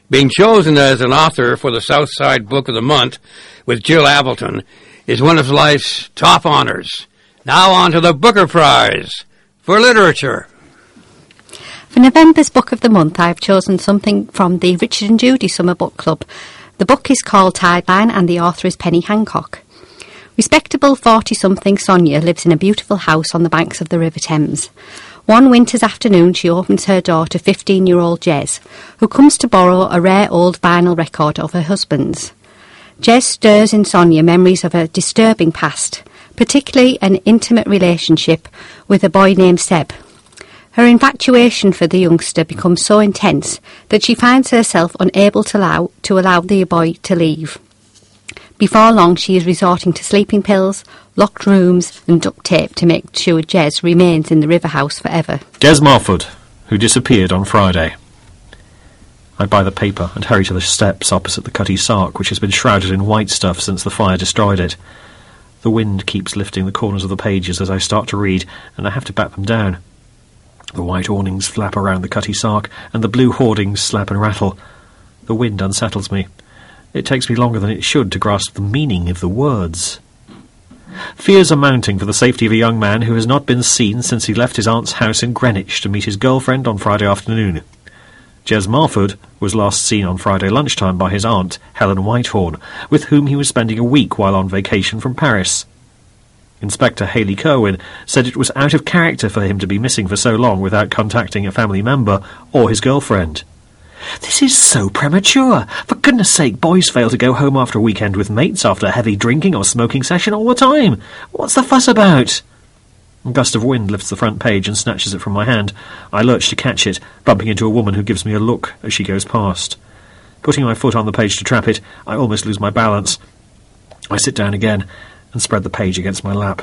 Being chosen as an author for the Southside Book of the Month with Jill Appleton is one of life's top honors. Now on to the Booker Prize for Literature. For November's Book of the Month, I've chosen something from the Richard and Judy Summer Book Club. The book is called Tideline and the author is Penny Hancock. Respectable 40-something Sonia lives in a beautiful house on the banks of the River Thames. One winter's afternoon she opens her door to 15-year-old Jez, who comes to borrow a rare old vinyl record of her husband's. Jez stirs in Sonia memories of a disturbing past, particularly an intimate relationship with a boy named Seb. Her infatuation for the youngster becomes so intense that she finds herself unable to allow the boy to leave. Before long she is resorting to sleeping pills, locked rooms and duct tape to make sure Jez remains in the river house forever. Jez Marford, who disappeared on Friday. I buy the paper and hurry to the steps opposite the Cutty Sark, which has been shrouded in white stuff since the fire destroyed it. The wind keeps lifting the corners of the pages as I start to read, and I have to bat them down. The white awnings flap around the Cutty Sark, and the blue hoardings slap and rattle. The wind unsettles me. It takes me longer than it should to grasp the meaning of the words. Fears are mounting for the safety of a young man who has not been seen since he left his aunt's house in Greenwich to meet his girlfriend on Friday afternoon. Jez Marford was last seen on Friday lunchtime by his aunt, Helen Whitehorn, with whom he was spending a week while on vacation from Paris. Inspector Haley Kerwin said it was out of character for him to be missing for so long without contacting a family member or his girlfriend. "This is so premature. For goodness sake, boys fail to go home after a weekend with mates after a heavy drinking or smoking session all the time. What's the fuss about?" A gust of wind lifts the front page and snatches it from my hand. I lurch to catch it, bumping into a woman who gives me a look as she goes past. Putting my foot on the page to trap it, I almost lose my balance. I sit down again and spread the page against my lap.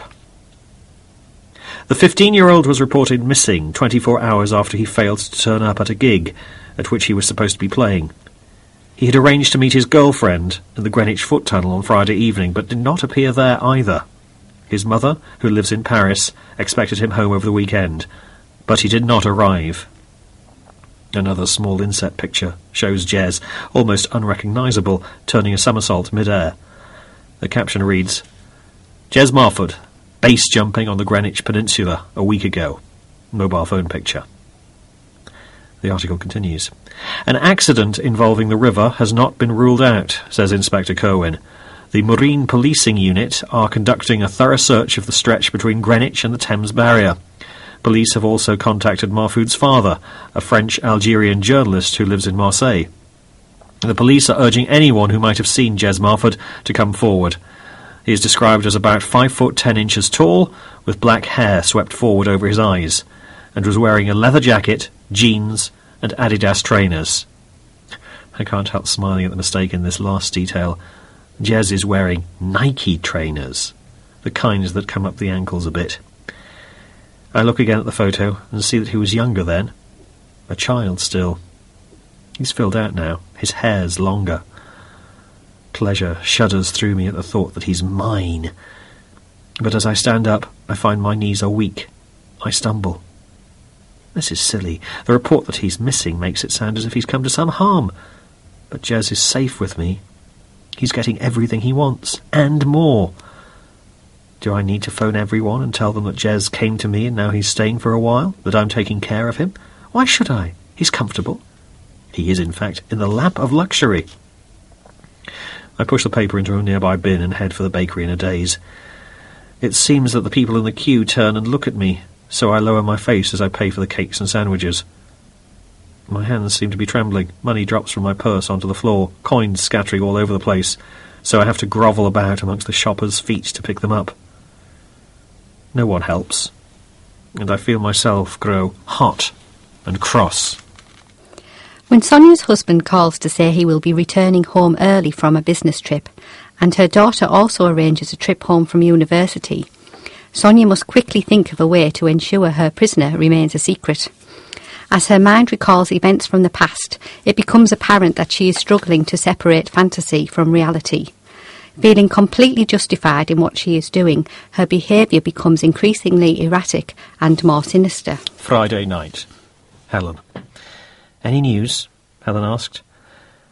The 15-year-old was reported missing 24 hours after he failed to turn up at a gig at which he was supposed to be playing. He had arranged to meet his girlfriend in the Greenwich Foot Tunnel on Friday evening, but did not appear there either. His mother, who lives in Paris, expected him home over the weekend, but he did not arrive. Another small inset picture shows Jez, almost unrecognisable, turning a somersault mid-air. The caption reads, "Jez Marford, base jumping on the Greenwich Peninsula a week ago." Mobile phone picture. The article continues. "An accident involving the river has not been ruled out," says Inspector Kerwin. "The Marine Policing Unit are conducting a thorough search of the stretch between Greenwich and the Thames Barrier. Police have also contacted Marfoud's father, a French-Algerian journalist who lives in Marseille. The police are urging anyone who might have seen Jez Marford to come forward. He is described as about 5 foot 10 inches tall, with black hair swept forward over his eyes, and was wearing a leather jacket, jeans, and Adidas trainers." I can't help smiling at the mistake in this last detail. Jez is wearing Nike trainers, the kinds that come up the ankles a bit. I look again at the photo and see that he was younger then, a child still. He's filled out now, his hair's longer. Pleasure shudders through me at the thought that he's mine. But as I stand up, I find my knees are weak. I stumble. This is silly. The report that he's missing makes it sound as if he's come to some harm. But Jez is safe with me. He's getting everything he wants, and more. Do I need to phone everyone and tell them that Jez came to me and now he's staying for a while, that I'm taking care of him? Why should I? He's comfortable. He is, in fact, in the lap of luxury. I push the paper into a nearby bin and head for the bakery in a daze. It seems that the people in the queue turn and look at me, so I lower my face as I pay for the cakes and sandwiches. My hands seem to be trembling. Money drops from my purse onto the floor, coins scattering all over the place, so I have to grovel about amongst the shoppers' feet to pick them up. No one helps, and I feel myself grow hot and cross. When Sonia's husband calls to say he will be returning home early from a business trip, and her daughter also arranges a trip home from university, Sonia must quickly think of a way to ensure her prisoner remains a secret. As her mind recalls events from the past, it becomes apparent that she is struggling to separate fantasy from reality. Feeling completely justified in what she is doing, her behaviour becomes increasingly erratic and more sinister. Friday night. Helen. "Any news?" Helen asked.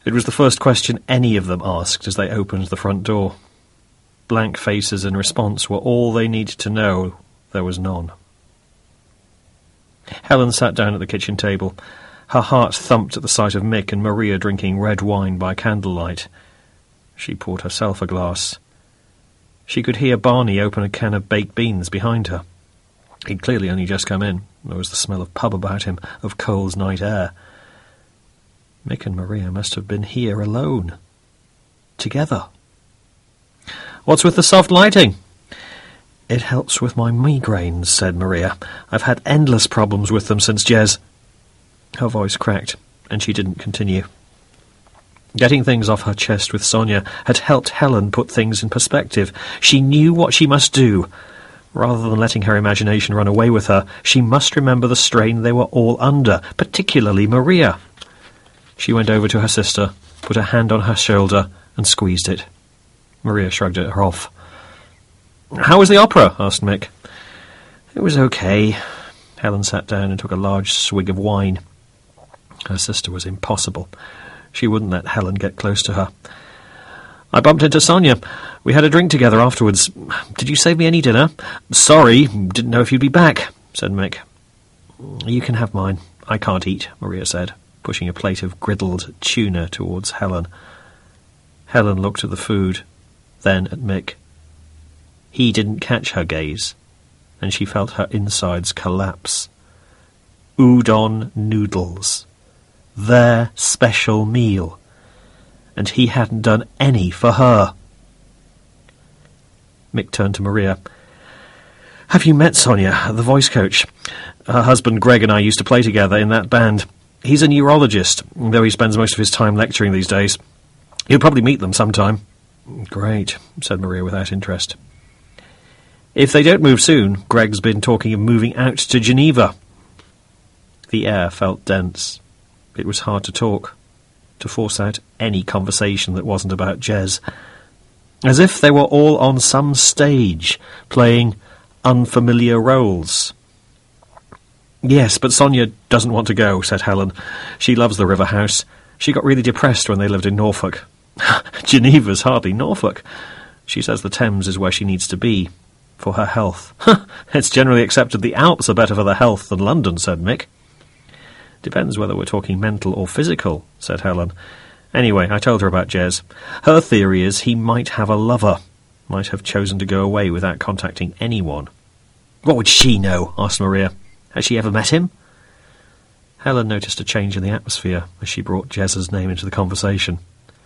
It was the first question any of them asked as they opened the front door. Blank faces in response were all they needed to know. There was none. Helen sat down at the kitchen table. Her heart thumped at the sight of Mick and Maria drinking red wine by candlelight. She poured herself a glass. She could hear Barney open a can of baked beans behind her. He'd clearly only just come in. There was the smell of pub about him, of Cole's night air. Mick and Maria must have been here alone. Together. "What's with the soft lighting?" "It helps with my migraines," said Maria. "I've had endless problems with them since Jez." Her voice cracked, and she didn't continue. Getting things off her chest with Sonia had helped Helen put things in perspective. She knew what she must do. Rather than letting her imagination run away with her, she must remember the strain they were all under, particularly Maria. She went over to her sister, put a hand on her shoulder, and squeezed it. Maria shrugged it off. "How was the opera?" asked Mick. "It was okay." Helen sat down and took a large swig of wine. Her sister was impossible. She wouldn't let Helen get close to her. "I bumped into Sonia. We had a drink together afterwards. Did you save me any dinner?" "Sorry, didn't know if you'd be back," said Mick. "You can have mine. I can't eat," Maria said, pushing a plate of griddled tuna towards Helen. Helen looked at the food, then at Mick. He didn't catch her gaze, and she felt her insides collapse. Udon noodles. Their special meal. And he hadn't done any for her. Mick turned to Maria. "Have you met Sonia, the voice coach? Her husband Greg and I used to play together in that band. He's a neurologist, though he spends most of his time lecturing these days. You'll probably meet them sometime." "Great," said Maria without interest. "If they don't move soon, Greg's been talking of moving out to Geneva." The air felt dense. It was hard to talk, to force out any conversation that wasn't about Jez. As if they were all on some stage, playing unfamiliar roles. "Yes, but Sonia doesn't want to go," said Helen. "She loves the River House. She got really depressed when they lived in Norfolk." "Geneva's hardly Norfolk. She says the Thames is where she needs to be, for her health." "It's generally accepted the Alps are better for the health than London," said Mick. "Depends whether we're talking mental or physical," said Helen. "Anyway, I told her about Jez. Her theory is he might have a lover, might have chosen to go away without contacting anyone." "What would she know?" asked Maria. "Has she ever met him?" Helen noticed a change in the atmosphere as she brought Jez's name into the conversation.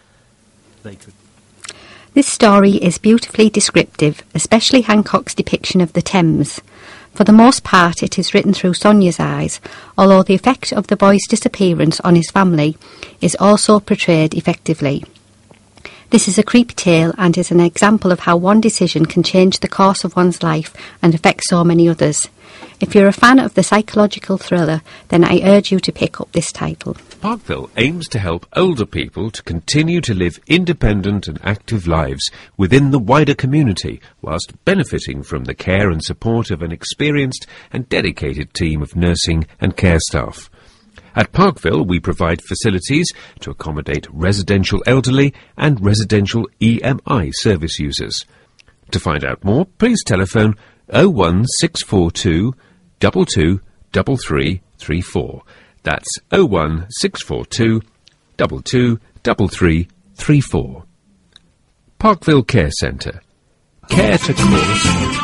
This story is beautifully descriptive, especially Hancock's depiction of the Thames. For the most part, it is written through Sonia's eyes, although the effect of the boy's disappearance on his family is also portrayed effectively. This is a creepy tale and is an example of how one decision can change the course of one's life and affect so many others. If you're a fan of the psychological thriller, then I urge you to pick up this title. Parkville aims to help older people to continue to live independent and active lives within the wider community, whilst benefiting from the care and support of an experienced and dedicated team of nursing and care staff. At Parkville, we provide facilities to accommodate residential elderly and residential EMI service users. To find out more, please telephone 01642 22 3334. That's 01642 22 3334. Parkville Care Centre. Care to cause.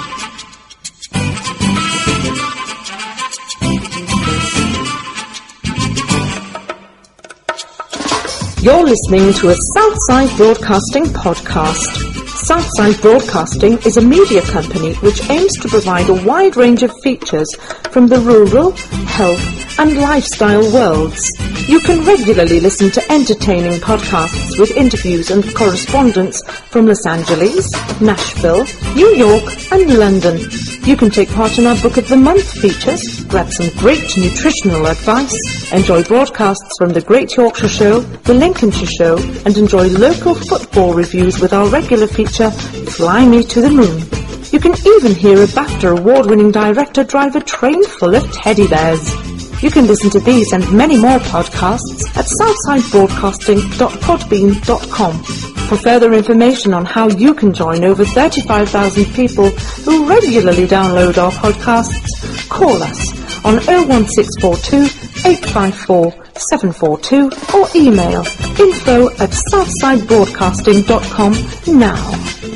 You're listening to a Southside Broadcasting podcast. Southside Broadcasting is a media company which aims to provide a wide range of features from the rural, health and lifestyle worlds. You can regularly listen to entertaining podcasts with interviews and correspondence from Los Angeles, Nashville, New York and London. You can take part in our Book of the Month features, grab some great nutritional advice, enjoy broadcasts from the Great Yorkshire Show, the Lincolnshire Show, and enjoy local football reviews with our regular feature, Fly Me to the Moon. You can even hear a BAFTA award-winning director drive a train full of teddy bears. You can listen to these and many more podcasts at southsidebroadcasting.podbean.com. For further information on how you can join over 35,000 people who regularly download our podcasts, call us on 01642 854 742 or email info@southsidebroadcasting.com now.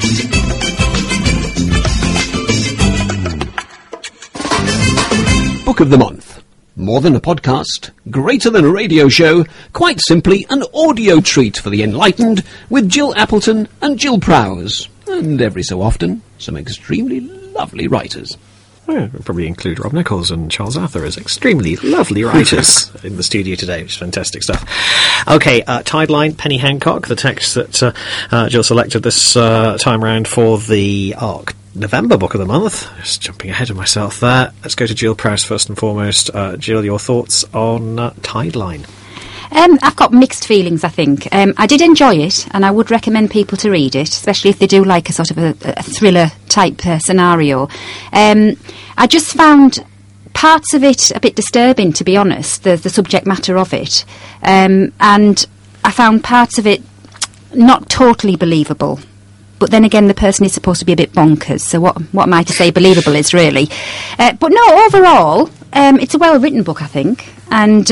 Book of the Month. More than a podcast, greater than a radio show, quite simply an audio treat for the enlightened with Jill Appleton and Jill Prowse. And every so often, some extremely lovely writers. We'll probably include Rob Nichols and Charles Arthur as extremely lovely writers in the studio today, which is fantastic stuff. Okay, Tideline, Penny Hancock, the text that Jill selected this time round for the November Book of the Month. Just jumping ahead of myself there. Let's go to Jill Prowse first and foremost. Jill, your thoughts on Tideline? I've got mixed feelings, I think. I did enjoy it, and I would recommend people to read it, especially if they do like a sort of a thriller-type scenario. I just found parts of it a bit disturbing, to be honest, the subject matter of it. And I found parts of it not totally believable. But then again, the person is supposed to be a bit bonkers, so what am I to say believable is, really? But no, overall, it's a well-written book, I think. And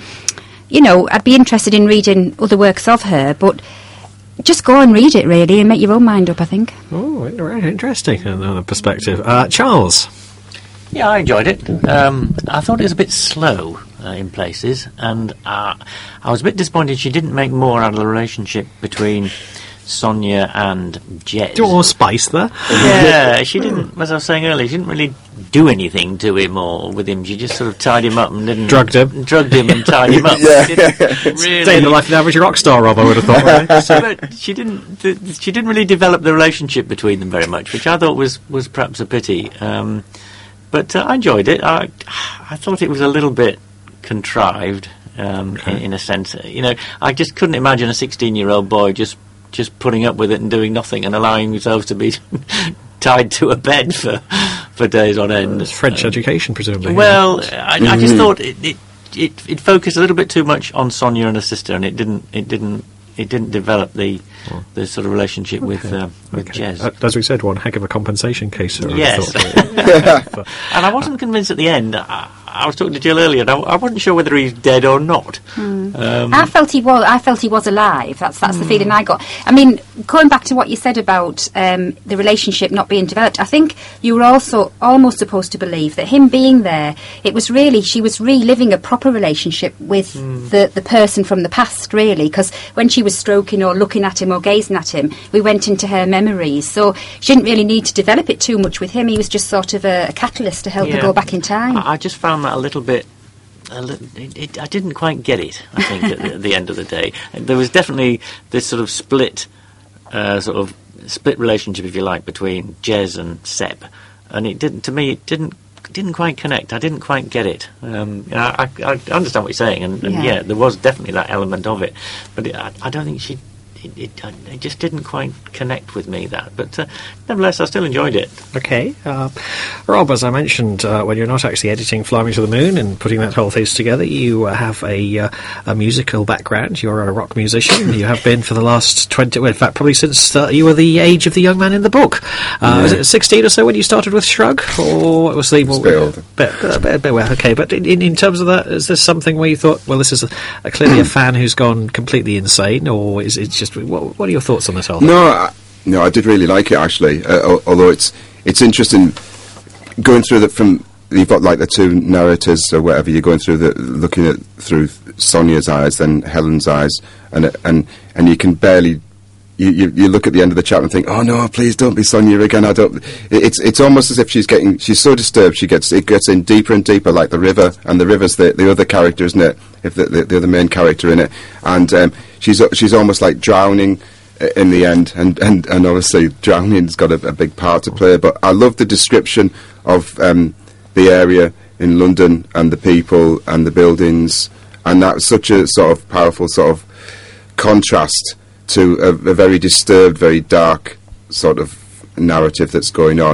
I'd be interested in reading other works of her, but just go and read it, really, and make your own mind up, I think. Oh, very interesting, another perspective. Charles? Yeah, I enjoyed it. I thought it was a bit slow in places, and I was a bit disappointed she didn't make more out of the relationship between Sonia and Jez. Do you want more spice there? Yeah, she didn't, as I was saying earlier, she didn't really do anything to him or with him. She just sort of tied him up and didn't... Drugged him and tied him up. Yeah. Really, staying the life of the average rock star, Rob, I would have thought. Right? But she didn't really develop the relationship between them very much, which I thought was perhaps a pity. But I enjoyed it. I thought it was a little bit contrived in a sense. I just couldn't imagine a 16-year-old boy just putting up with it and doing nothing and allowing himself to be tied to a bed for days on end. It's French education, presumably. Well, I just thought it focused a little bit too much on Sonia and her sister, and it didn't develop the sort of relationship with Jez. As we said, one heck of a compensation case. Yes. And I wasn't convinced at the end. I was talking to Jill earlier, and I wasn't sure whether he's dead or not. I felt he was alive. That's the feeling I got. I mean, going back to what you said about the relationship not being developed, I think you were also almost supposed to believe that him being there, she was reliving a proper relationship with the person from the past, really, because when she was stroking or looking at him or gazing at him, we went into her memories. So she didn't really need to develop it too much with him. He was just sort of a catalyst to help her go back in time. I just found that a little bit... I didn't quite get it, I think, at the end of the day. There was definitely this sort of split relationship, if you like, between Jez and Seb, and it didn't quite connect. I didn't quite get it. I understand what you're saying, and yeah, there was definitely that element of it, but I don't think it just didn't quite connect with me, that. But nevertheless, I still enjoyed it. Okay. Rob, as I mentioned, when you're not actually editing Fly Me to the Moon and putting that whole thing together, you have a musical background. You're a rock musician. You have been for the last 20... Well, in fact, probably since you were the age of the young man in the book. Was it 16 or so when you started with Shrug? Or was the... Well, okay. But in terms of that, is this something where you thought, well, this is clearly a fan who's gone completely insane, or is it just... What are your thoughts on this whole thing? No, I did really like it, actually. Although it's interesting going through that from... You've got like the two narrators or whatever. You're going through looking at through Sonia's eyes, then Helen's eyes, and you can barely... You look at the end of the chapter and think, oh no, please don't be Sonia again. It's almost as if she's so disturbed. It gets in deeper and deeper, like the river, and the river's the other character, isn't it? If the other main character in it, and she's almost like drowning in the end, and obviously drowning's got a big part to play. But I love the description of the area in London and the people and the buildings, and that's such a sort of powerful sort of contrast to a very disturbed, very dark sort of narrative that's going on,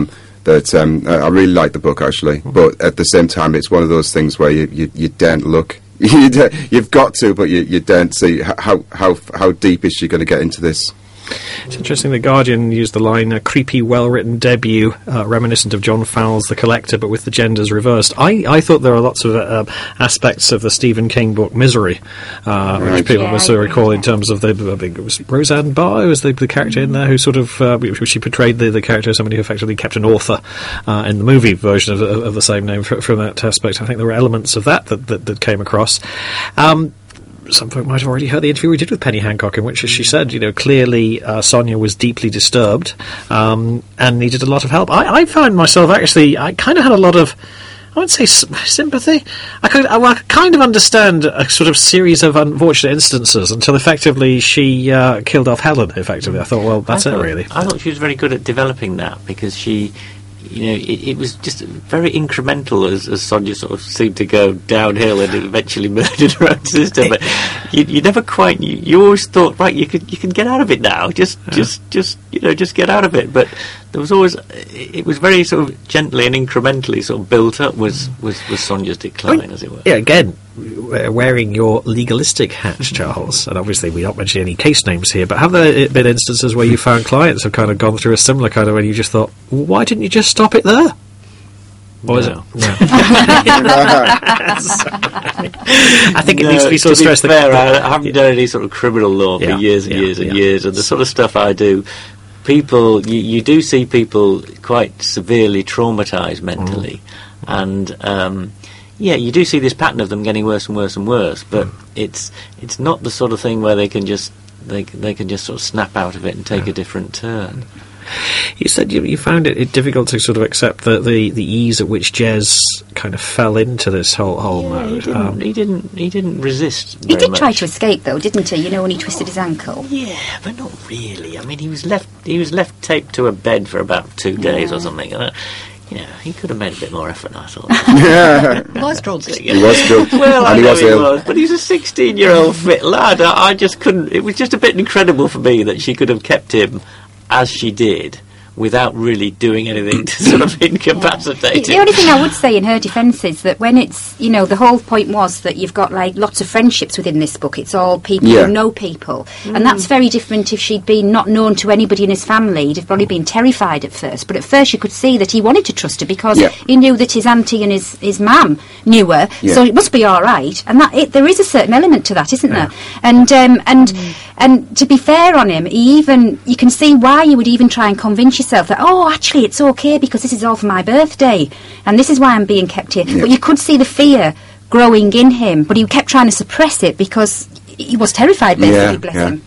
that I really like the book actually, but at the same time, it's one of those things where you don't look. You've got to, but you don't see how deep is she going to get into this. It's interesting The Guardian used the line, a creepy, well-written debut, reminiscent of John Fowles' The Collector, but with the genders reversed. I thought there are lots of aspects of the Stephen King book Misery, which people must recall in terms of I think it was Roseanne Barr, who was the character in there, who sort of, she portrayed the character as somebody who effectively kept an author in the movie version of the same name from that aspect. I think there were elements of that came across. Some folk might have already heard the interview we did with Penny Hancock, in which she said, clearly Sonia was deeply disturbed and needed a lot of help. I found myself actually, I kind of had a lot of, I wouldn't say sympathy. I could kind of understand a sort of series of unfortunate instances until effectively she killed off Helen, effectively. I thought, well, that's it, really. I thought she was very good at developing that, because she... it was just very incremental as Sonia sort of seemed to go downhill and eventually murdered her own sister. But you never quite. You always thought, right, you can get out of it now. Just get out of it. But there was always. It was very sort of gently and incrementally sort of built up. Was Sonia's decline, as it were. Yeah, again, wearing your legalistic hat, Charles, and obviously we don't mention any case names here, but have there been instances where you found clients have kind of gone through a similar kind of, when you just thought, why didn't you just stop it there? Or is it? No. I think it needs to be sort of stressed. I haven't done any sort of criminal law for years and years and years, and the sort of stuff I do, people, you do see people quite severely traumatised mentally, and you do see this pattern of them getting worse and worse and worse, but it's not the sort of thing where they can just sort of snap out of it and take a different turn. You said you found it difficult to sort of accept the ease at which Jez kind of fell into this whole mode. He didn't resist. He did much. try to escape, though, didn't he? When he twisted his ankle. Yeah, but not really. I mean, he was left taped to a bed for about 2 days or something. And he could have made a bit more effort, I thought. He was drugged. He was drugged. Well, and I know he was, but he's a 16-year-old fit lad. I just couldn't. It was just a bit incredible for me that she could have kept him as she did, without really doing anything to sort of incapacitate him. The only thing I would say in her defence is that when it's, the whole point was that you've got like lots of friendships within this book. It's all people who know people. And that's very different if she'd been not known to anybody in his family. He'd have probably been terrified at first. But at first you could see that he wanted to trust her because he knew that his auntie and his mum knew her. Yeah. So it must be all right. And there is a certain element to that, isn't there? And to be fair on him, you can see why you would even try and convince yourself that, actually it's okay because this is all for my birthday and this is why I'm being kept here. But you could see the fear growing in him, but he kept trying to suppress it because he was terrified, basically, bless him.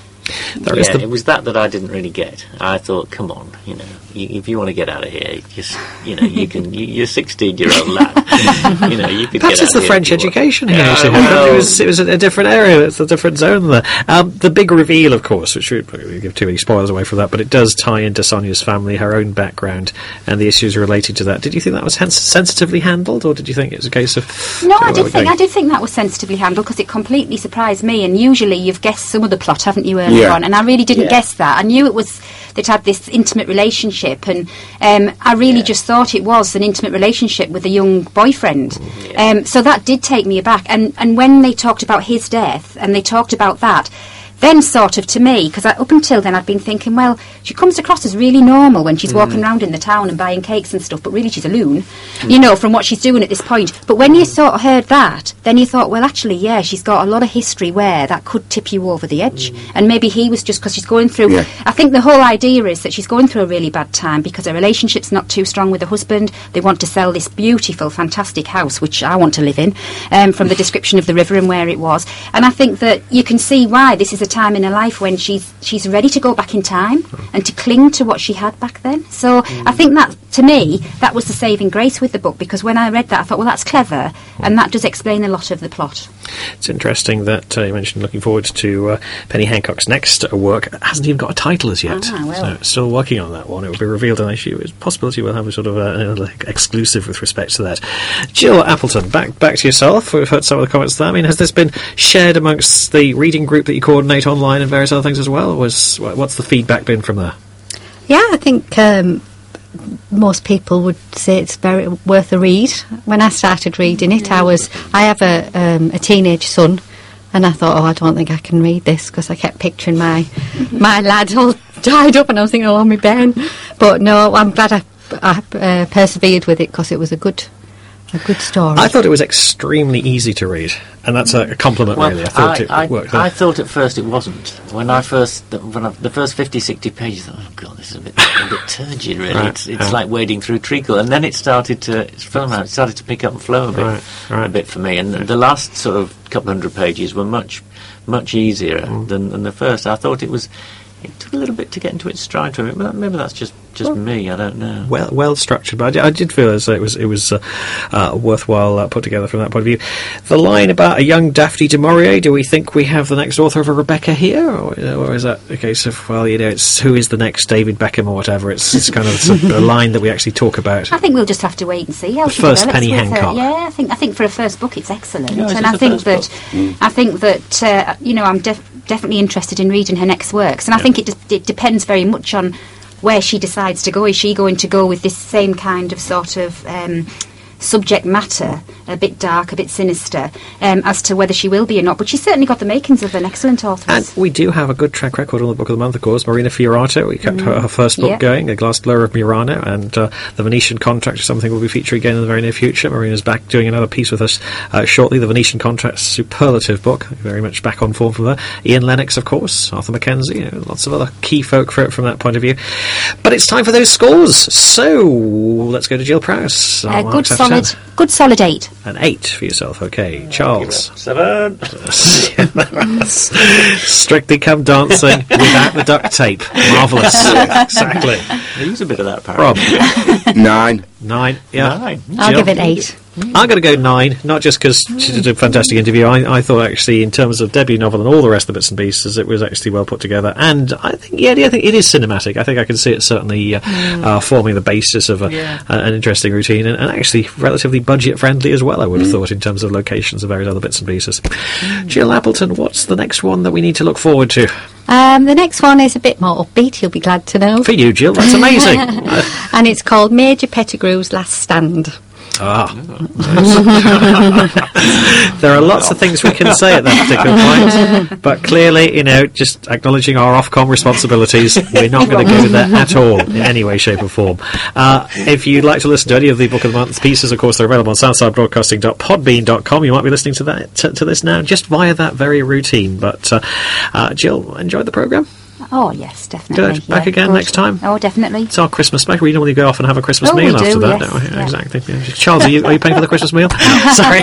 It was that I didn't really get. I thought, come on, if you want to get out of here, just, you can. You're a 16-year-old lad. You could. Perhaps get it's out the French here education here. Well, it was a different area. It's a different zone there. The big reveal, of course, which we won't give too many spoilers away from that, but it does tie into Sonia's family, her own background, and the issues related to that. Did you think that was sensitively handled, or did you think it was a case of? No, I did think that was sensitively handled because it completely surprised me. And usually you've guessed some of the plot, haven't you, earlier on? And I really didn't guess that. I knew it was they'd had this intimate relationship, and I really just thought it was an intimate relationship with a young boyfriend. So that did take me aback. And when they talked about his death, and they talked about that, then sort of to me, because up until then I'd been thinking, well, she comes across as really normal when she's walking around in the town and buying cakes and stuff, but really she's a loon, from what she's doing at this point. But when you sort of heard that, then you thought, well, actually, she's got a lot of history where that could tip you over the edge. And maybe he was just because she's going through... I think the whole idea is that she's going through a really bad time because her relationship's not too strong with her husband. They want to sell this beautiful, fantastic house, which I want to live in, from the description of the river and where it was. And I think that you can see why this is a time in her life when she's ready to go back in time and to cling to what she had back then. So I think that, to me, that was the saving grace with the book, because when I read that I thought, well, that's clever, and that does explain a lot of the plot. It's interesting that you mentioned looking forward to Penny Hancock's next work. It hasn't even got a title as yet, so still working on that one. It will be revealed on issue. It's a possibility we'll have a sort of exclusive with respect to that. Jill Appleton, back to yourself. We've heard some of the comments there. I mean, has this been shared amongst the reading group that you coordinate online and various other things as well? What's the feedback been from there? Yeah, I think most people would say it's very worth a read. When I started reading it, I have a teenage son, and I thought, I don't think I can read this, because I kept picturing my lad all tied up, and I was thinking, my Ben. But no, I'm glad I persevered with it, because it was a good story. I thought it was extremely easy to read, and that's a compliment, really. I thought it worked. I thought at first it wasn't. When the first 50, 60 pages, I thought, oh God, this is a bit turgid, really. Right. It's like wading through treacle. And then it started to pick up and flow a bit for me. And the last sort of couple hundred pages were much, much easier than the first. I thought it took a little bit to get into its stride for me, but maybe that's just me. I don't know. Well structured, but I did feel as though it was worthwhile put together from that point of view. The line about a young Daphne du Maurier, do we think we have the next author of a Rebecca here, or is that a case of it's who is the next David Beckham or whatever? It's kind of a line that we actually talk about. I think we'll just have to wait and see how she first develops Penny Hancock. Yeah, I think for a first book it's excellent, and I think that I'm definitely interested in reading her next works, and I think it depends very much on where she decides to go. Is she going to go with this same kind of sort of subject matter, a bit dark, a bit sinister, as to whether she will be or not? But she's certainly got the makings of an excellent authoress. And we do have a good track record on the Book of the Month, of course. Marina Fiorato, we kept her first book going, A Glass Blower of Murano, and The Venetian Contract is something we'll be featuring again in the very near future. Marina's back doing another piece with us shortly. The Venetian Contract, superlative book, very much back on form from there. Ian Lennox, of course, Arthur Mackenzie, lots of other key folk from that point of view. But it's time for those scores. So let's go to Jill Prowse. Good solid 8. An 8 for yourself, okay. Charles. 7. Strictly Come Dancing without the duct tape. Marvellous. Exactly. Use a bit of that, Rob. 9. 9, yeah. 9. I'll give it 8. I'm going to go 9, not just because she did a fantastic interview. I thought actually, in terms of debut novel and all the rest of the bits and pieces, it was actually well put together. And I think it is cinematic. I think I can see it certainly forming the basis of an interesting routine, and actually relatively budget friendly as well, I would have thought, in terms of locations and various other bits and pieces. Jill Appleton, what's the next one that we need to look forward to? The next one is a bit more upbeat, you'll be glad to know. For you, Jill, that's amazing. And it's called Major Pettigrew's Last Stand. There are lots of things we can say at that particular point, but clearly, just acknowledging our Ofcom responsibilities, we're not going to go there at all in any way, shape or form. If you'd like to listen to any of the Book of the Month pieces, of course, they're available on southsidebroadcasting.podbean.com. You might be listening to this now just via that very routine. But Jill, enjoyed the programme? Oh, yes, definitely. Good. Back again next time? Oh, definitely. It's our Christmas special. We normally go off and have a Christmas meal after that, don't we? Yes. Exactly. Yeah. Charles, are you paying for the Christmas meal? Sorry.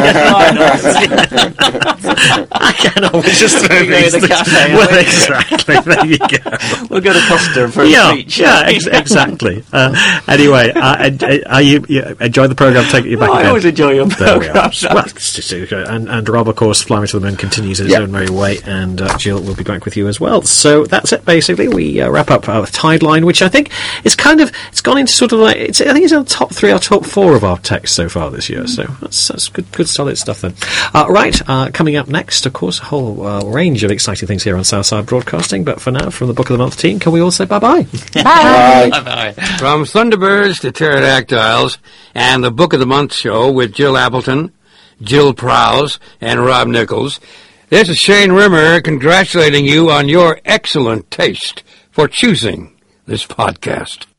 I can always just throw things. The cafe. Well, exactly. There you go. We'll go to Costa for a treat. Yeah, exactly. Anyway, are you enjoy the programme? Take you back again. I always enjoy your programme. Well, and Rob, of course, Flying to the Moon continues in his own merry way, and Jill will be back with you as well. So that's it, basically. We wrap up our Tideline, which I think is it's gone into sort of like, I think it's in the top 3 or top 4 of our texts so far this year, so that's good solid stuff then. Right, coming up next, of course, a whole range of exciting things here on Southside Broadcasting, but for now, from the Book of the Month team, can we all say bye-bye? Bye. Bye-bye. From Thunderbirds to Pterodactyls and the Book of the Month show with Jill Appleton, Jill Prowse, and Rob Nichols, this is Shane Rimmer congratulating you on your excellent taste for choosing this podcast.